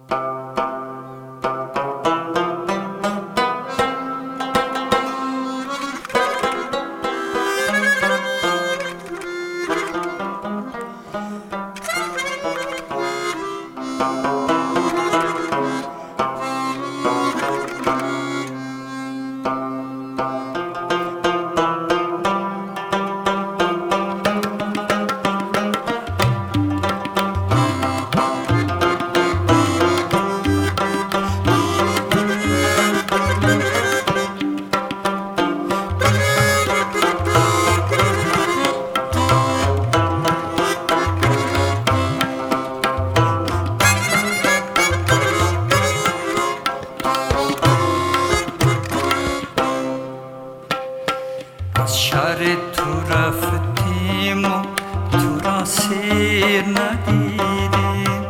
از شهر تو رفتیم و تو را سیر ندیدیم،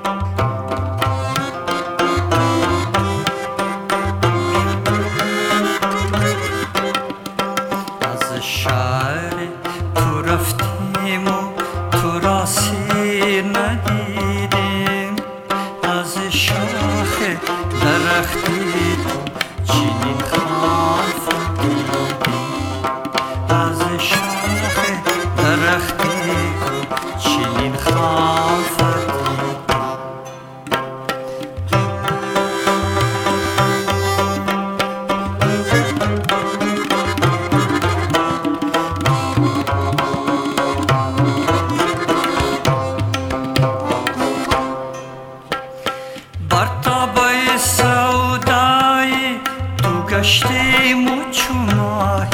از شهر تو رفتیم و تو را سیر ندیدیم، از شاخ درختی تو چنین خاف از شاخ درختی چنین خافتی. بر تابه سودایی تو گشتیم و چو ماهی،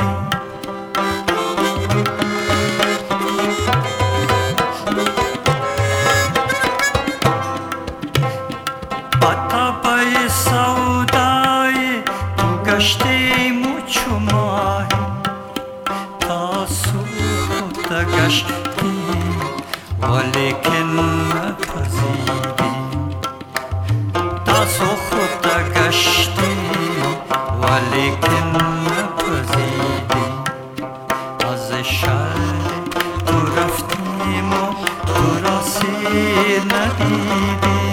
تابه سودای تو گشتیم و چو ماهی، تا سوخته گشتیم ولیکن نپزیدیم، تا سوخته گشتیم ولیکن نپزیدیم، از شهر تو رفتیم و تو را سیر ندیدیم.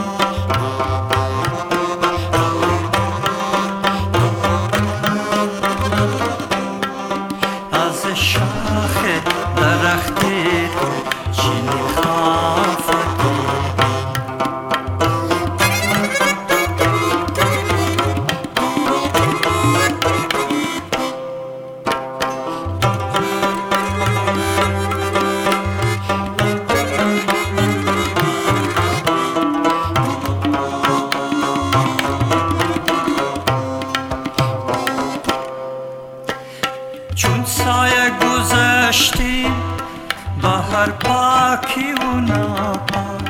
از شاخ درختی تو چنین خافتی. چون سایه گذشتیم بهر پاکی و ناپاک،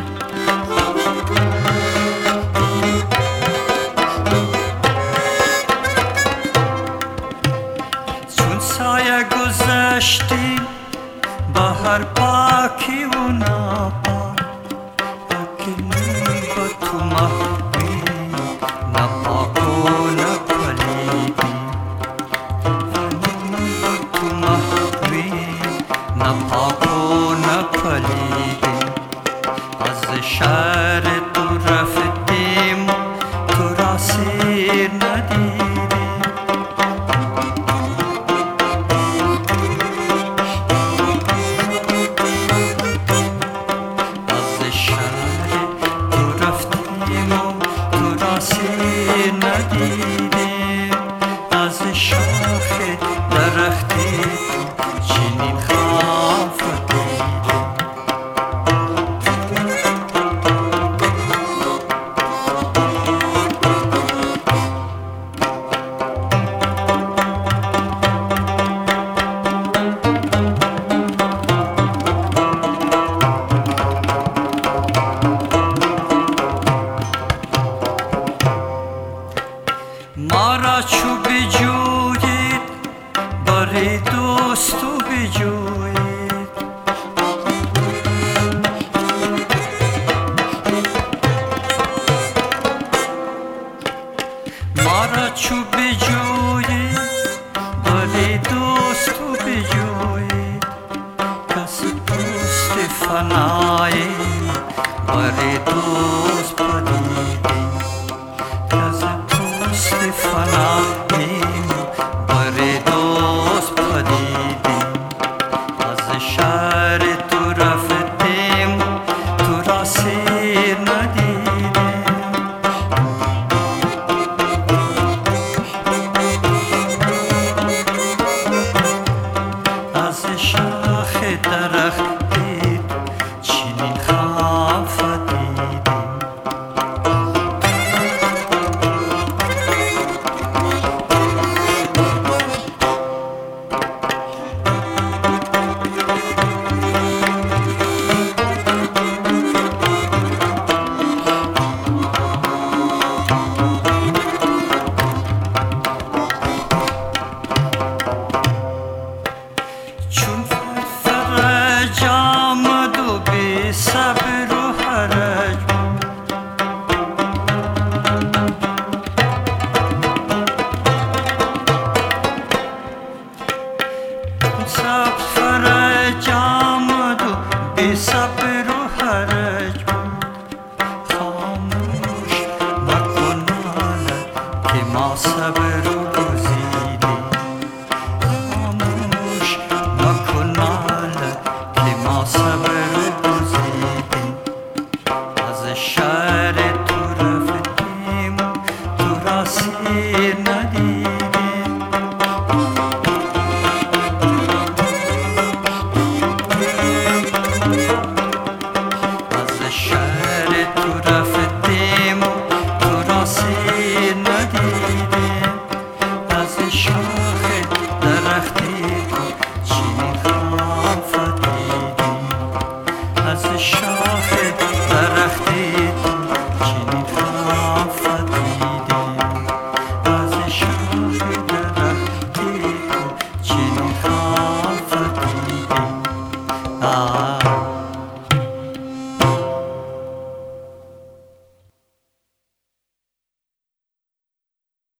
چون سایه گذشتیم بهر پاکی و ناپاک، اکنون با تو